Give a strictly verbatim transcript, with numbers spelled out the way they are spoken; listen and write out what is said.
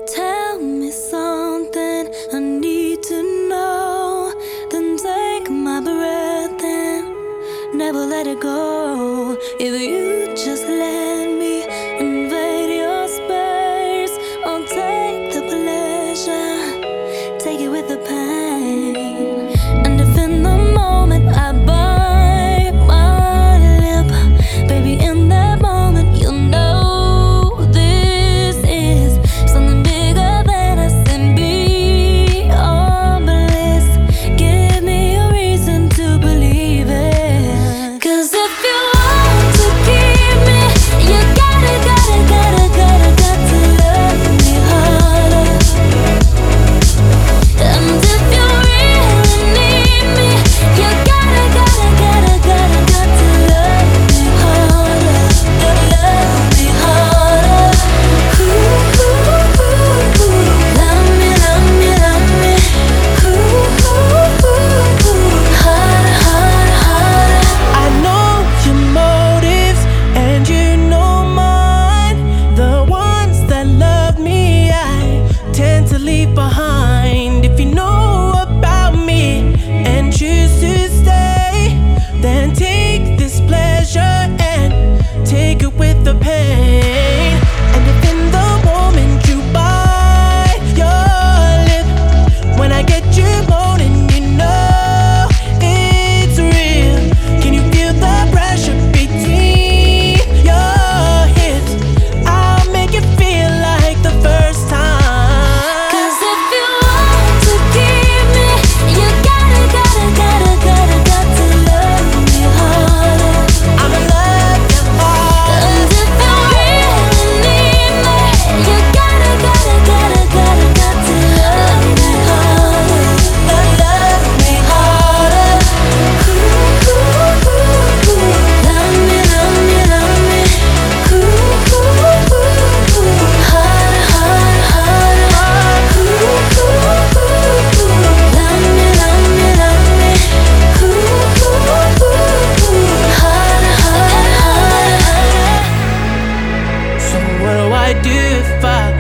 Tell me something I need to know. Then take my breath and never let it go. If you just let me invade your space, I'll take the pleasure, take it with the pain. And if in the moment I bite my lip, baby, in that moment you'll know this is something bigger than us and beyond bliss. Give me a reason to believe it. 'Cause if you want to keep me, you gotta, gotta, gotta, gotta, got to love me harder. And if you really need me, you gotta, gotta, gotta, gotta, got to love me harder. Love me harder. Ooh, ooh, ooh, ooh. Love me, love me, love me. Ooh, ooh, ooh, ooh. Harder, harder, harder. I know your motives and you know mine. The ones that love me, I tend to leave behind. If you know about me and choose to stay, then take this pleasure and take it with the pain. And if in the moment you bite your lip, when I get you moaning, you know it's real. Can you feel the pressure between your hips? I'll make it feel like the first time. 'Cause if you want to keep me, you gotta, gotta, gotta, gotta, got to love me harder. I'ma love you hard. And if you really need me, you gotta, gotta, gotta, gotta, got to love me harder. Love me harder. Ooh, ooh, ooh, ooh. Love me, love me, love me. Ooh, ooh, ooh, ooh. Harder, harder, harder. Ooh, ooh, ooh, ooh. Love me, love me, love me. Ooh, ooh, ooh, ooh. Harder, harder, harder. So what do I do if I